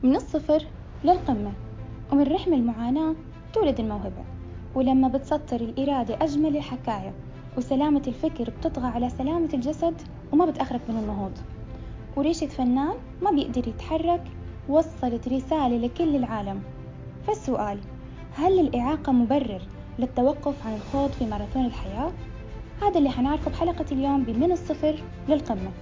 من الصفر للقمة، ومن رحم المعاناة تولد الموهبة. ولما بتسطر الإرادة أجمل الحكاية، وسلامة الفكر بتطغى على سلامة الجسد وما بتأخرك من النهوض. وريشة فنان ما بيقدر يتحرك وصلت رسالة لكل العالم. فالسؤال، هل الإعاقة مبرر للتوقف عن الخوض في ماراثون الحياة؟ هذا اللي حنعرفه بحلقة اليوم من الصفر للقمة.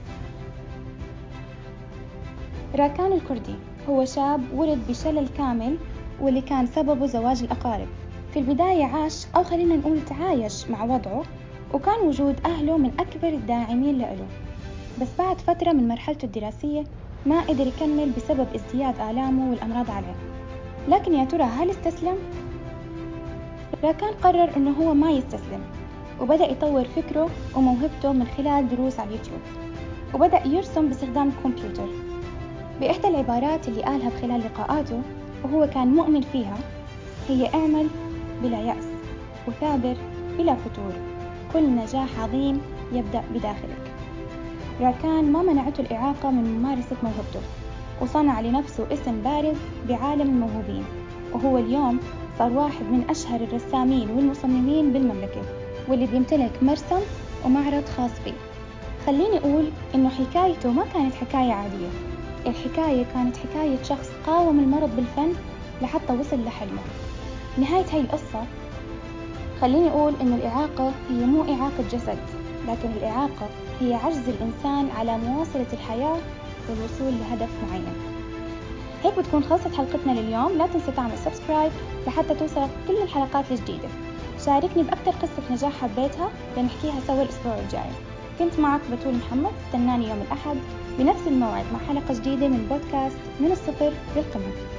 راكان الكردي هو شاب ولد بشلل كامل، واللي كان سببه زواج الأقارب. في البداية عاش، أو خلينا نقول تعايش مع وضعه، وكان وجود أهله من أكبر الداعمين له. بس بعد فترة من مرحلته الدراسية ما قدر يكمل بسبب ازدياد آلامه والأمراض عليه. لكن يا ترى هل استسلم؟ راكان قرر إنه هو ما يستسلم، وبدأ يطور فكره وموهبته من خلال دروس على اليوتيوب، وبدأ يرسم باستخدام الكمبيوتر. بإحدى العبارات اللي قالها بخلال لقاءاته وهو كان مؤمن فيها هي: اعمل بلا يأس، وثابر بلا فتور، كل نجاح عظيم يبدأ بداخلك. راكان ما منعته الإعاقة من ممارسة موهبته، وصنع لنفسه اسم بارز بعالم الموهوبين، وهو اليوم صار واحد من أشهر الرسامين والمصممين بالمملكة، واللي بيمتلك مرسم ومعرض خاص فيه. خليني أقول إنه حكايته ما كانت حكاية عادية. الحكاية كانت حكاية شخص قاوم المرض بالفن لحتى وصل لحلمه. نهاية هاي القصة خليني أقول إنه الإعاقة هي مو إعاقة جسد، لكن الإعاقة هي عجز الإنسان على مواصلة الحياة والوصول لهدف معين. هيك بتكون خلصت حلقتنا لليوم. لا تنسى تعمل سبسكرايب لحتى توصلك كل الحلقات الجديدة. شاركني بأكثر قصة نجاح حبيتها لنحكيها سوا الأسبوع الجاي. كنت معك بتول محمد، استناني يوم الأحد بنفس الموعد مع حلقة جديدة من بودكاست من الصفر للقمة.